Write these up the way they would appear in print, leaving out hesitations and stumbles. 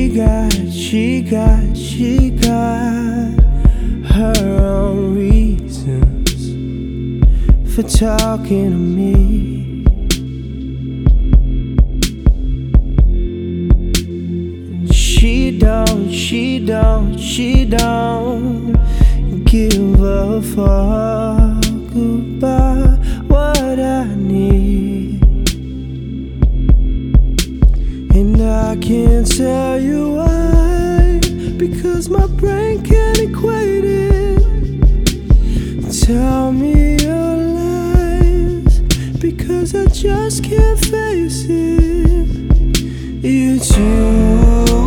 She got her own reasons for talking to me. She don't give a fuck about what I need. And I can't tell you why, because my brain can't equate it. Tell me your lies, because I just can't face it. It's you.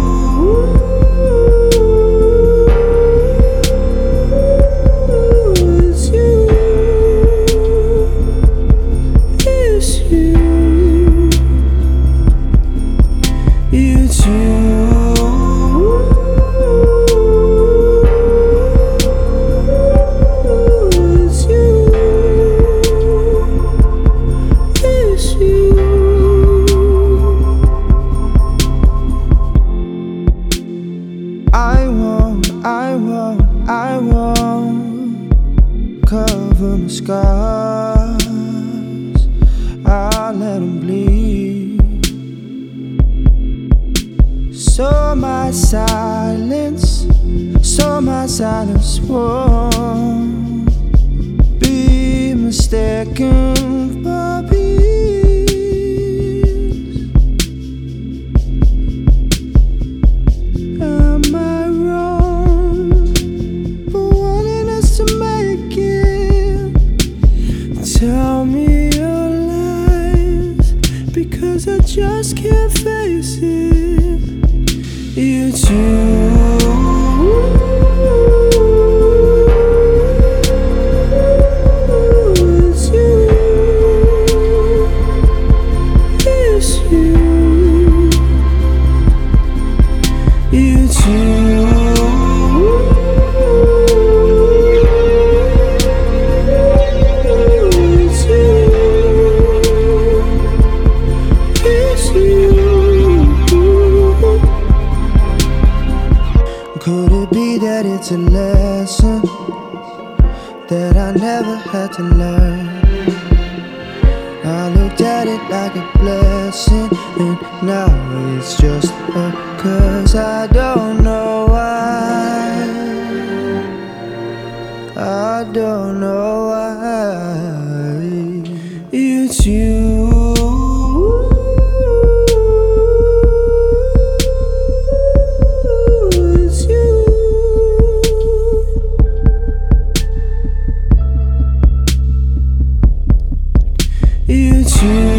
I won't cover my scars. I'll let them bleed. So my silence won't be mistaken for peace. Am I wrong for wanting us to make it? Tell me your lies, because I just can't face it. It's you. Could it be that it's a lesson that I never had to learn? I looked at it like a blessing, and now it's just a curse. I don't know why. I don't know why. It's you. It's you.